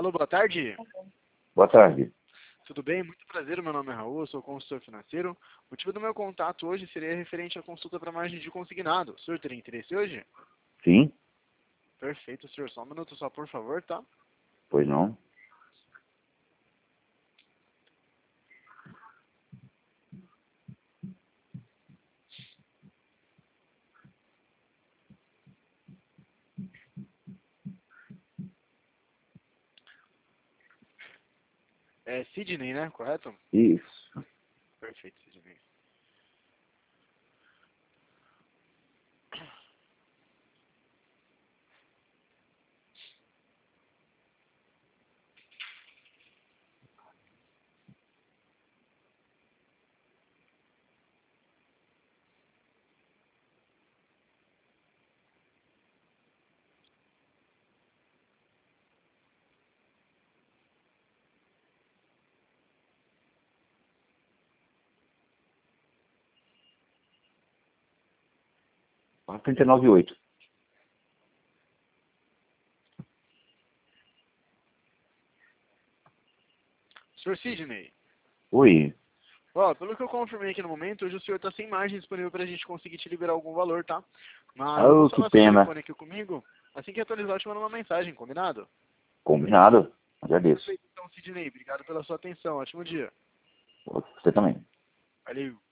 Alô, boa tarde. Boa tarde. Tudo bem? Muito prazer, meu nome é Raul, eu sou consultor financeiro. O motivo do meu contato hoje seria referente à consulta para margem de consignado. O senhor teria interesse hoje? Sim? Perfeito, senhor. Só um minuto só, por favor, tá? Pois não? É Sidney, né? Correto? Isso. Perfeito, Sidney. R$ 39,8. Senhor Sidney, Oi. ó, pelo que eu confirmei aqui no momento, hoje o senhor está sem margem disponível para a gente conseguir te liberar algum valor, tá? Mas eu vou Oh, que salvar seu pena. telefone aqui comigo. Assim que atualizar, eu te mando uma mensagem, combinado? Combinado. Agradeço. Perfeito, então, Sidney. Obrigado pela sua atenção. Ótimo dia. Você também. Valeu.